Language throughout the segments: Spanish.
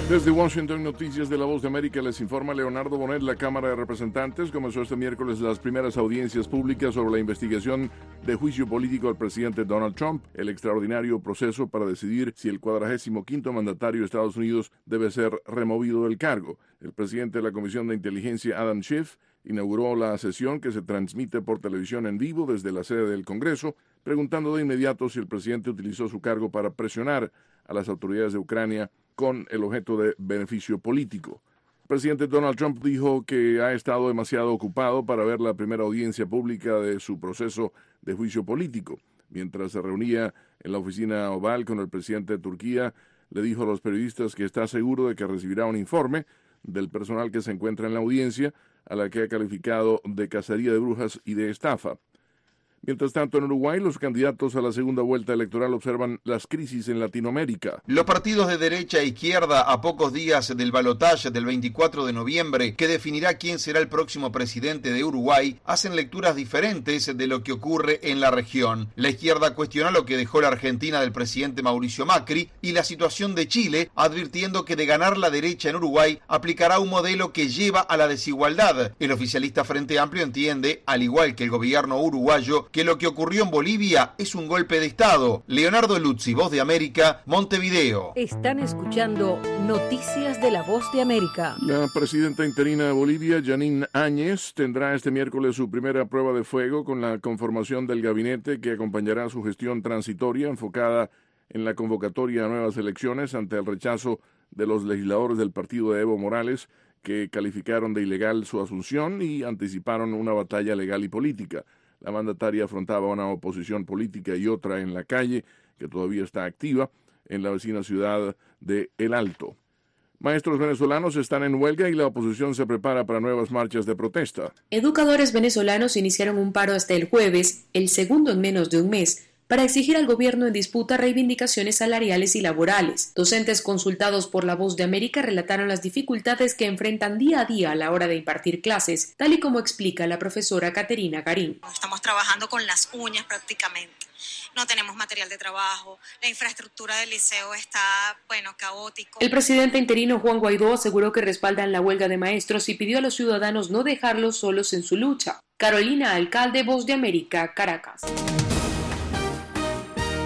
Desde Washington, Noticias de la Voz de América, les informa Leonardo Bonet. La Cámara de Representantes comenzó este miércoles las primeras audiencias públicas sobre la investigación de juicio político al presidente Donald Trump, el extraordinario proceso para decidir si el 45º mandatario de Estados Unidos debe ser removido del cargo. El presidente de la Comisión de Inteligencia, Adam Schiff, inauguró la sesión que se transmite por televisión en vivo desde la sede del Congreso, preguntando de inmediato si el presidente utilizó su cargo para presionar a las autoridades de Ucrania con el objeto de beneficio político. El presidente Donald Trump dijo que ha estado demasiado ocupado para ver la primera audiencia pública de su proceso de juicio político. Mientras se reunía en la oficina oval con el presidente de Turquía, le dijo a los periodistas que está seguro de que recibirá un informe del personal que se encuentra en la audiencia, a la que ha calificado de cacería de brujas y de estafa. Mientras tanto, en Uruguay, los candidatos a la segunda vuelta electoral observan las crisis en Latinoamérica. Los partidos de derecha e izquierda, a pocos días del balotaje del 24 de noviembre, que definirá quién será el próximo presidente de Uruguay, hacen lecturas diferentes de lo que ocurre en la región. La izquierda cuestiona lo que dejó la Argentina del presidente Mauricio Macri y la situación de Chile, advirtiendo que de ganar la derecha en Uruguay aplicará un modelo que lleva a la desigualdad. El oficialista Frente Amplio entiende, al igual que el gobierno uruguayo, que lo que ocurrió en Bolivia es un golpe de Estado. Leonardo Luzzi, Voz de América, Montevideo. Están escuchando Noticias de la Voz de América. La presidenta interina de Bolivia, Janine Áñez, tendrá este miércoles su primera prueba de fuego con la conformación del gabinete que acompañará su gestión transitoria enfocada en la convocatoria a nuevas elecciones ante el rechazo de los legisladores del partido de Evo Morales, que calificaron de ilegal su asunción y anticiparon una batalla legal y política. La mandataria afrontaba una oposición política y otra en la calle, que todavía está activa, en la vecina ciudad de El Alto. Maestros venezolanos están en huelga y la oposición se prepara para nuevas marchas de protesta. Educadores venezolanos iniciaron un paro hasta el jueves, el segundo en menos de un mes, para exigir al gobierno en disputa reivindicaciones salariales y laborales. Docentes consultados por La Voz de América relataron las dificultades que enfrentan día a día a la hora de impartir clases, tal y como explica la profesora Caterina Garín. Estamos trabajando con las uñas prácticamente. No tenemos material de trabajo, la infraestructura del liceo está, caótico. El presidente interino Juan Guaidó aseguró que respaldan la huelga de maestros y pidió a los ciudadanos no dejarlos solos en su lucha. Carolina Alcalde, Voz de América, Caracas.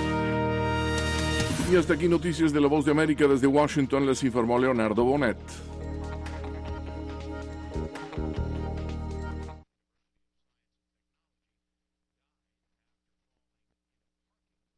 Y hasta aquí Noticias de la Voz de América. Desde Washington les informó Leonardo Bonet.